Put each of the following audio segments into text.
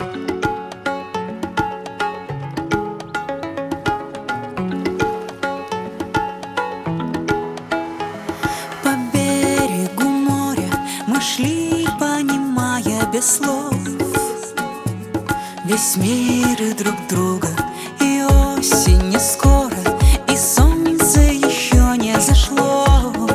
По берегу моря мы шли, понимая без слов весь мир и друг друга. И осень не скоро, и солнце еще не зашло.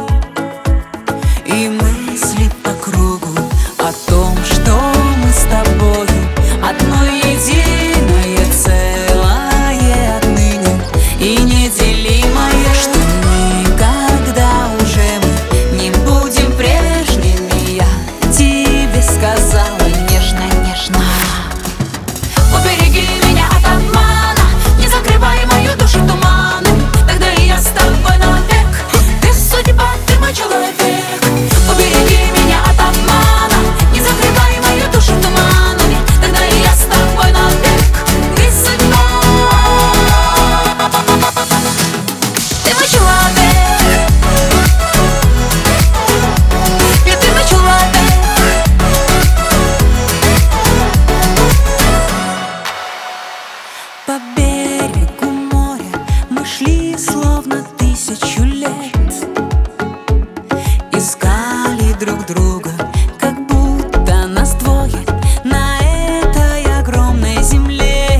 И мысли по кругу о том, что мы с тобою одно единое целое отныне и неделимое, что никогда уже мы не будем прежними. Я тебе сказала нежно-нежно: убереги меня от обмана, не закрывай мою душу туманом, тогда и я с тобой навек. Ты судьба, ты мой человек. Убереги меня от обмана, не закрывай мою душу туманами, тогда и я с тобой навек. Ты судьба, ты мой человек. И ты мой человек. По берегу моря мы шли словно 1000 лет, искали друг друга, как будто нас двое на этой огромной земле.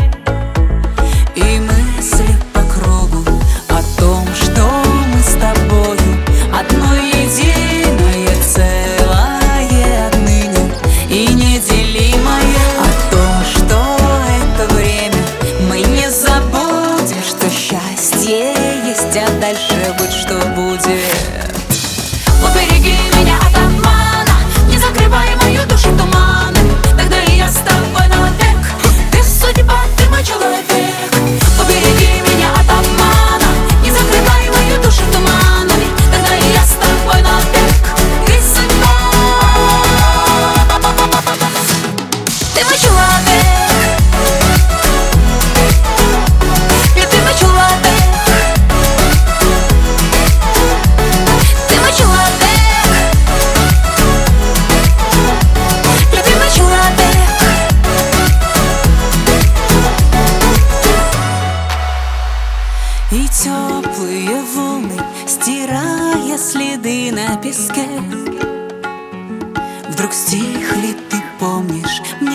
И мысли по кругу о том, что мы с тобою одно единое целое отныне и неделимое, о том, что это время мы не забудем, что счастье есть, а дальше будь что будет. Убереги меня от обмана, не закрывай мою душу туманом, тогда и я с тобой навек. Ты судьба, ты мой человек. Убереги меня от обмана, не закрывай мою душу туманами, тогда и я с тобой навек. Ты судьба, ты мой человек. И ты мой человек. Ты мой человек. Любимый человек. И теплые волны, стирая следы на песке, вдруг стихли, ты помнишь?